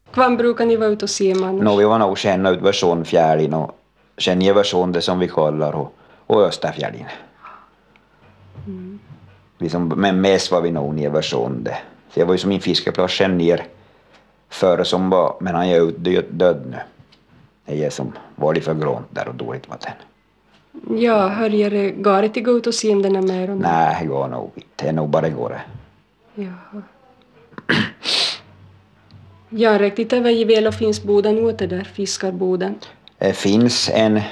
Kvann brukar ni vara ute och simma annars? Vi var nog känna ut Värsånfjällen och sen i Värsån det som vi kallar och Österfjällen. Men mest var vi nog ner Värsån det. Så jag var ju som min fiskeplats sen ner före som var, men han är ju död nu. Det är som var det för grönt där och dåligt vatten. Ja, hörjare, går det gå ut och simma den mer? Nej, det går nog inte. Det är nog bara går det. Jaha. Ja, riktigt över i väl och finns boden ute där, fiskarboden. Det finns en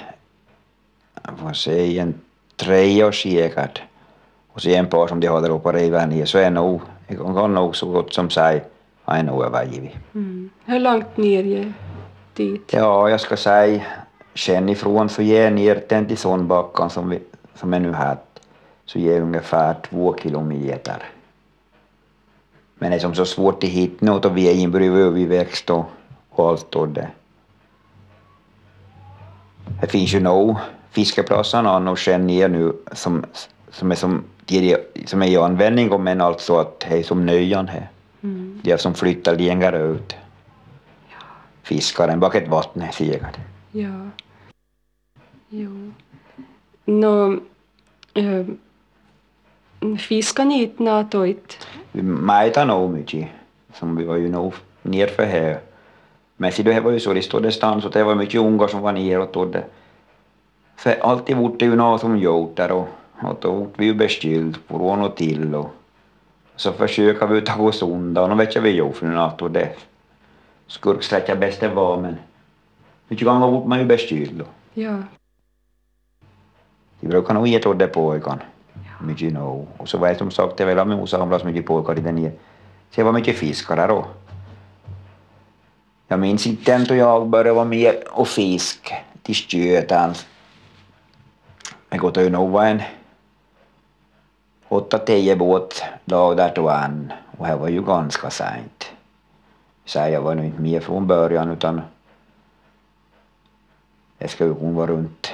3 års säkert. Och så en par som de har där uppe redan ner så är nog, det kan nog så gott som säga, han är nog övergivet. Hur långt ner är dit? Ja, jag ska säga, känn ifrån så ger ner den till Sånbackan som är nu här, så ger ungefär 2 kilometer. Men det är som så svårt att hitta något och vi är inbryv överväxt och allt och det. Det finns ju nog fiskeplatserna och känn ner nu som är i användning, men alltså att det är som nöjan här. De som flyttar längre ut. Fiskaren bak ett vatten är säkert. Ja. Jo. Nå, fiskar ni inte natojt? Vi mäter nog mycket. Som vi var ju nog nerför här. Men så det var ju så, det stod stans och det var mycket unga som var neråt och det. För alltid vart det ju något som gjort där och då vart vi ju beställt från och till och så försöker vi ta oss undan och vet jag vi gjort för något och det skurksträcka bäst det var, men mycket gånger vart man ju beställt. Ja. De brukar nog ge till det pojkan. Mycket nog. Och så var det som sagt, det var med samlas mycket pojkar i den ner. Så det var mycket fiskare då. Jag minns inte då jag började vara med och fisk till Skötan. Det går ju nog var en 8-10 båt dag där tog an. Och det var ju ganska sent. Så jag var nog inte med från början utan det ska ju vara runt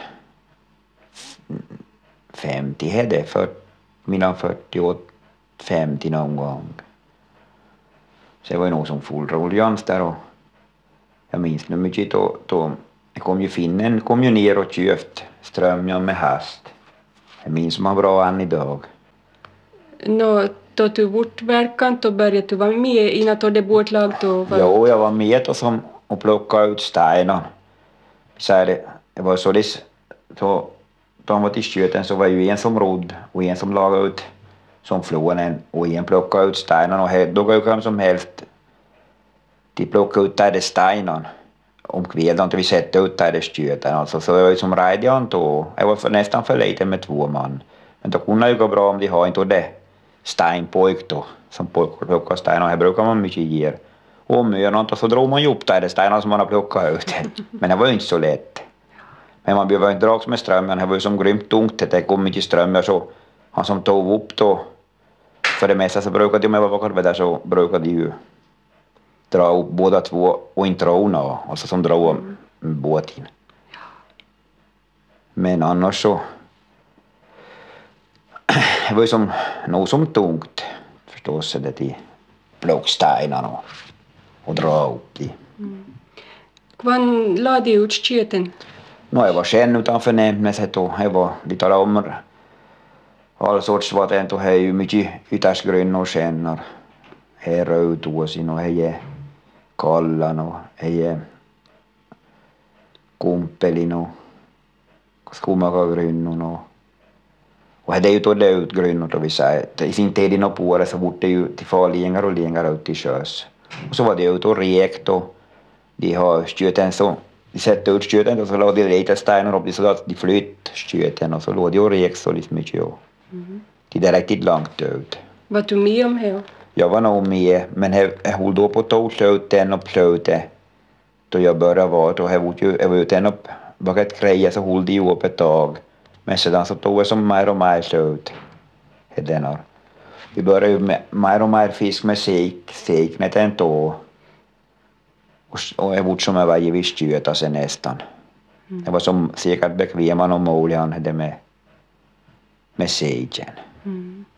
50 hade mellan 40 och 50 någon gång. Så det var ju nog som full ruljans där och jag minns nu mycket då kom ju finnen kom ju ner och köpt strömjan med häst. Jag minns man bra än idag. Nå, då du vart verkant och började du vara med innan då det båtlag då var? Jo, jag var med och plockade ut stenar. Så det var så då han var till Sköten så var ju en som rodd och en som lagade ut som flonen och en plockade ut stenar och då går ju vem som helst de plockade ut där stenar om kvällen till vi sätter ut där Sköten alltså så jag var ju som radion då jag var nästan för lite med 2 man men då kunde det ju gå bra om de har inte det steinpojk då som plockar stenar och här brukar man mycket ge och om och så drog man ju upp där stenar som man har plockat ut men det var ju inte så lätt. Men man behöver inte dra med strömmen, det var ju som grymt tungt, det kom mycket strömmar så han som tog upp då för det mesta så brukade de med vad där så brukade de ju dra upp båda två och inte rona och så som dra båten. Men annars så det var ju som nog som tungt förstås det till plockstenar och dra upp de. Kvann lade de ut Sköten? Jag var sen utanför Nämnäset och jag var lite om all sorts vatten och det är ju mycket ytärsgrön och sen det är rödåsin och det är kallan och det är kumpelin och skumakagrynnon och det är ju då det utgrynnot då vi säger i sin tid i något på det så vart det ju till farligare och längre ut till sjöss och så var det ute och rekt och de har Sköten så de sätter ut Sköten och så lade de lite stenar upp så att de flytt Sköten och så låg de och rek så lite mycket och det är riktigt långt ut. Var du med om det? Jag var nog med men jag höll då på att ta sluten och plöte då jag började vara då jag var ute än upp bak ett kreja så höll de upp ett tag men sedan så tog jag som mer och mer slut. Vi började ju med mer och mer fisk med sekneten då. Och jag var som jag var i viss Sköta sen nästan. Det var som säkert bekväman och måliga han hade med segen.